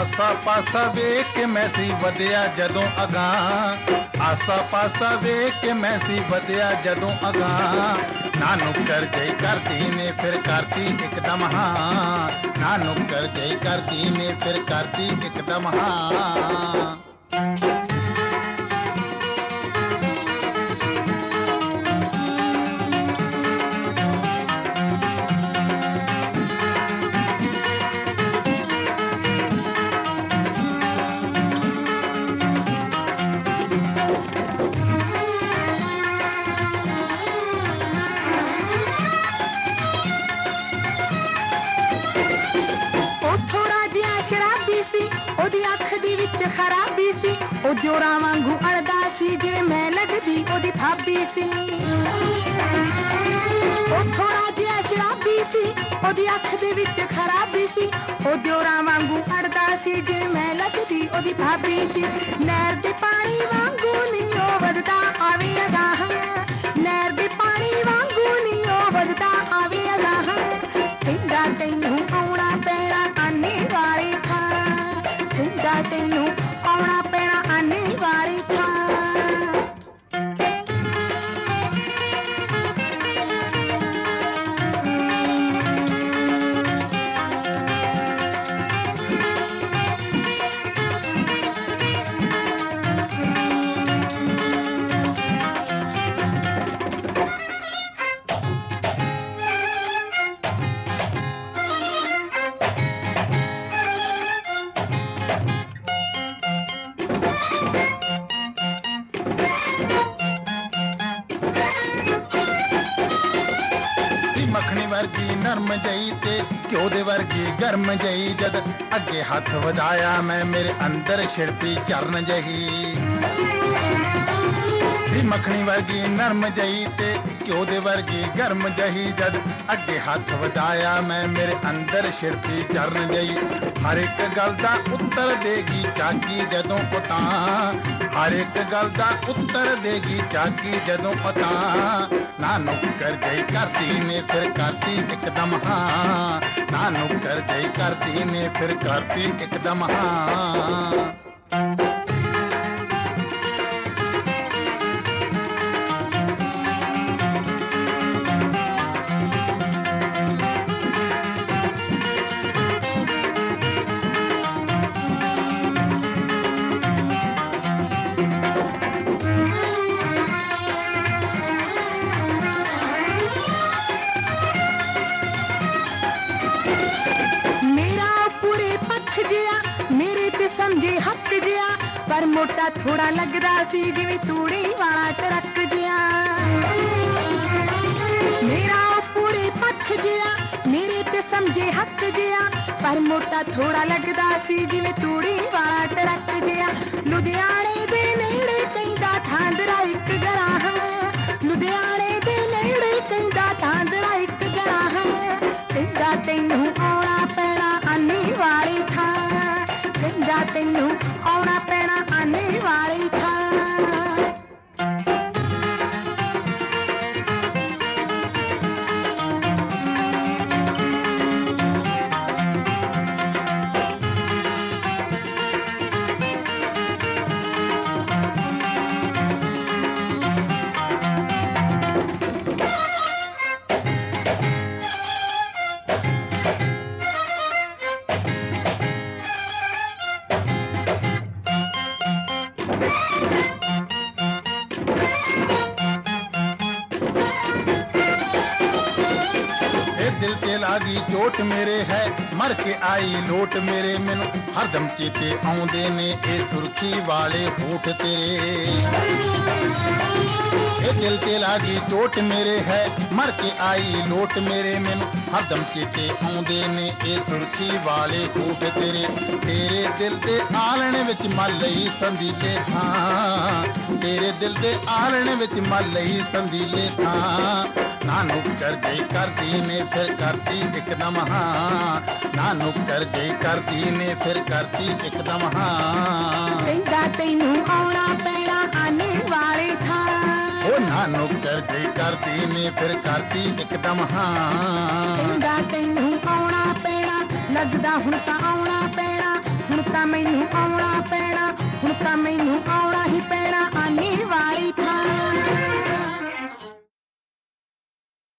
ਆਸਾ ਪਾਸਾ ਵੇਖ ਕੇ ਮੈਂ ਸੀ ਵਧਿਆ ਜਦੋਂ ਅਗਾਂਹ, ਆਸਾ ਪਾਸਾ ਵੇਖ ਕੇ ਮੈਂ ਸੀ ਵਧਿਆ ਜਦੋਂ ਅਗਾਂਹ। ਨਾ ਨੁੱਕਰ ਗਈ ਕਰਦੀ ਨੇ ਫਿਰ ਕਰਦੀ ਇੱਕਦਮ ਹਾਂ, ਨਾ ਨੁੱਕਰ ਗਈ ਕਰਦੀ ਨੇ ਫਿਰ ਕਰਦੀ ਇੱਕਦਮ ਹਾਂ। ਉਹਦੀ ਅੱਖ ਦੀ ਵਿੱਚ ਖਰਾਬੀ ਸੀ, ਉਹ ਜੋਰਾਂ ਵਾਂਗੂ ਅੜਦਾ ਸੀ ਜਿਵੇਂ ਮੈਂ ਲੱਗਦੀ ਉਹਦੀ ਭਾਬੀ ਸੀ। ਉਹ ਥੋੜਾ ਜਿਹਾ ਸ਼ਰਾਬੀ ਸੀ, ਉਹਦੀ ਅੱਖ ਦੇ ਵਿੱਚ ਖਰਾਬੀ ਸੀ, ਉਹ ਜੋਰਾਂ ਵਾਂਗੂ ਅੜਦਾ ਸੀ ਜਿਵੇਂ ਮੈਂ ਲੱਗਦੀ ਉਹਦੀ ਭਾਬੀ ਸੀ। ਨਹਿਰ ਦੇ ਪਾਣੀ ਵਾਂਗੂ ਨੀ ਉਹ ਵਧਦਾ ਆਵੇ ਅਗਾਂਹ, ਨਹਿਰ ਦੇ ਪਾਣੀ ਵਾਂਗੂ ਨੀ ਉਹ ਵਧਦਾ ਆਵੇ ਅਗਾਂਹ। ਕਹਿੰਦਾ ਤੈਨੂੰ ਆਉਣਾ ਪੈਣਾ ਆਨੇ ਵਾਲੀ ਥਾਂ, ਕਹਿੰਦਾ ਤੈਨੂੰ ਆਉਣਾ ਪੈਣਾ ਆਨੇ ਵਾਲੀ ਥਾਂ। ਮੱਖਣੀ ਵਰਗੀ ਨਰਮ ਜਈ ਤੇ ਘਿਓ ਦੇ ਵਰਗੀ ਗਰਮ ਜਈ, ਜਦ ਅੱਗੇ ਹੱਥ ਵਧਾਇਆ ਮੈਂ ਮੇਰੇ ਅੰਦਰ ਛਿੜਪੀ ਚਰਨ ਜਹੀ। ਮੱਖਣੀ ਵਰਗੀ ਨਰਮ ਜਈ ਤੇ ਘਿਓ ਦੇ ਵਰਗੀ ਗਰਮ ਜਹੀ, ਜਦ ਅੱਗੇ ਹੱਥ ਵਧਾਇਆ ਮੈਂ ਮੇਰੇ ਅੰਦਰ ਛਿੜਪੀ ਚਰਨ ਜਈ। ਹਰ ਇੱਕ ਗੱਲ ਦਾ ਉੱਤਰ ਦੇਗੀ ਚਾਕੀ ਜਦੋਂ ਪਤਾ, ਹਰ ਇੱਕ ਗੱਲ ਦਾ ਉੱਤਰ ਦੇਗੀ ਚਾਕੀ ਜਦੋਂ ਪਤਾ। ਨਾ ਨੁੱਕਰ ਗਈ ਕਰਦੀ ਨੇ ਫਿਰ ਕਰਦੀ ਇੱਕਦਮ ਹਾਂ, ਨਾ ਨੁੱਕਰ ਗਈ ਕਰਦੀ ਨੇ ਫਿਰ ਕਰਦੀ ਇੱਕਦਮ ਹਾਂ। ਪਰ ਮੋਟਾ ਥੋੜਾ ਲੱਗਦਾ ਸੀ ਜਿਵੇਂ ਤੂੜੀ ਵਾਲਾ ਟਰੱਕ ਜਿਹਾ। ਮੇਰਾ ਪੂਰੇ ਪੱਖ ਜਿਹਾ ਮੇਰੇ ਤੇ ਸਮਝੇ ਹੱਕ ਜਿਹਾ, ਪਰ ਮੋਟਾ ਥੋੜਾ ਲੱਗਦਾ ਸੀ ਜਿਵੇਂ ਤੂੜੀ ਵਾਲਾ ਟਰੱਕ ਜਿਹਾ। ਲੁਧਿਆਣੇ ਦੇ ਨੇੜੇ ਕਹਿੰਦਾ ਥਾਂਦਰਾ ਇੱਕ ਗਰਾਹ, ਲੁਧਿਆਣੇ ਦੇ ਨੇੜੇ ਕਹਿੰਦਾ ਥਾਂਦਰਾ ਇੱਕ ਗਰਾਹ। ਕਹਿੰਦਾ ਤੈਨੂੰ ਆਉਣਾ ਪੈਣਾ ਆਨੇ ਵਾਲੀ ਥਾਂ, ਕਹਿੰਦਾ ਤੈਨੂੰ ਆਉਣਾ ਪੈਣਾ ਆਨੇ ਵਾਲੀ ਥਾਂ। दिल ते लागी चोट मेरे है मर के आई लोट मेरे, मैनू हरदम चेते आउंदे ने ए सुर्खी वाले होठ तेरे। ए दिल ते लागी चोट मेरे है मर के आई लोट मेरे, मैनू हरदम चेते आउंदे ने ए सुर्खी वाले होठ तेरे। तेरे दिल दे आलणे विच मल लई संदीले थां, तेरे दिल दे आलणे विच मल लई संदीले थां। ना नुक्कर गई करदी ने फिर करती एकदम हाँ, ना नुक्कर गई करदी ने फिर करती एकदम हाँ। कहंदा तैनू आउणा पैणा आने वाले थां, ओ ना नुक्कर गई करदी ने फिर करती एकदम हाँ। कहंदा तैनू आउणा पैणा लगदा हुण तां आउणा पैणा, हुण ਤਾਂ ਮੈਨੂੰ ਆਉਣਾ ਪੈਣਾ, ਹੁਣ ਤਾਂ ਮੈਨੂੰ ਆਉਣਾ ਹੀ ਪੈਣਾ ਆਨੇ ਵਾਲੀ ਥਾਂ।